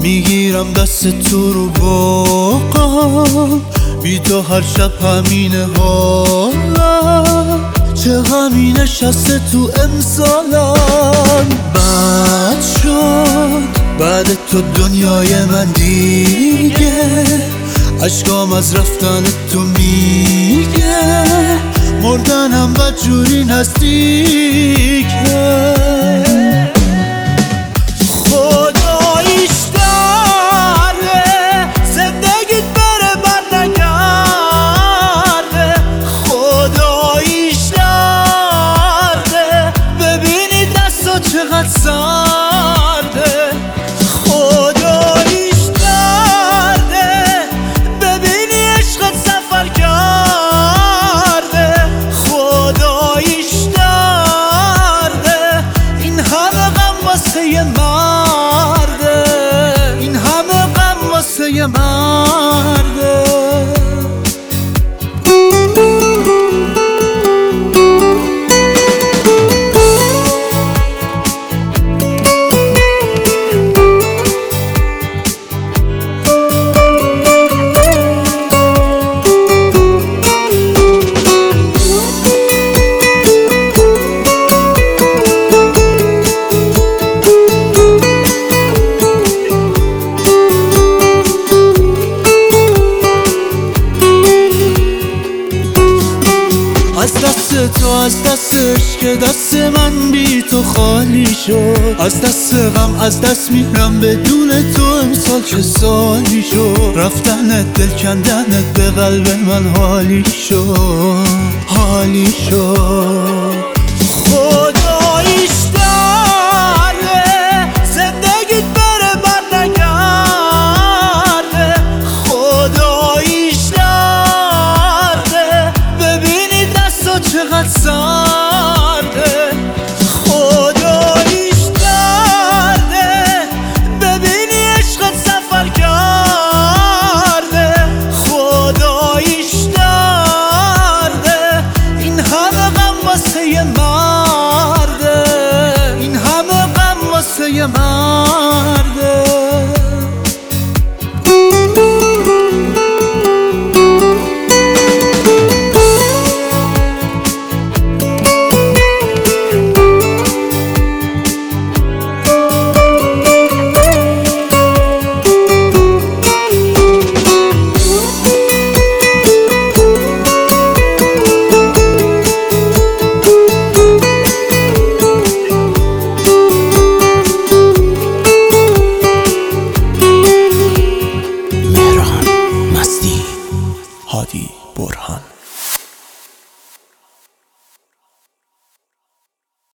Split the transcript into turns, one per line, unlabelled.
میگیرم دست تو رو واقعا، بی تو هر شب همینه حالم، چه غمی نشسته تو امسالم. بد شد بعد تو دنیای من دیگه، عشقام از رفتن تو میگه، مردنم بدجوری نزدیکه. خداییش داره زندگیت بره برنگرده، خداییش داره ببینی دستا چقدر سرده، خداییش داره ببینی عشقت سفر کرده، خداییش داره این همه غم واسه یه مرده، این همه غم واسه یه مرده. از دست تو، از دستش که دست من بی تو خالی شد، از دست غم از دست میرم بدون تو امسال چه سالی شد، رفتنت دل کندنت به قلب من حالی شد، حالی شد. خداییش داره زندگیت بره برنگرده، خداییش داره ببینی دستا چقدر سرده، خداییش داره ببینی عشقت سفر کرده، خداییش داره این همه غم واسه یه مرده، این همه غم واسه یه مرده.
هادی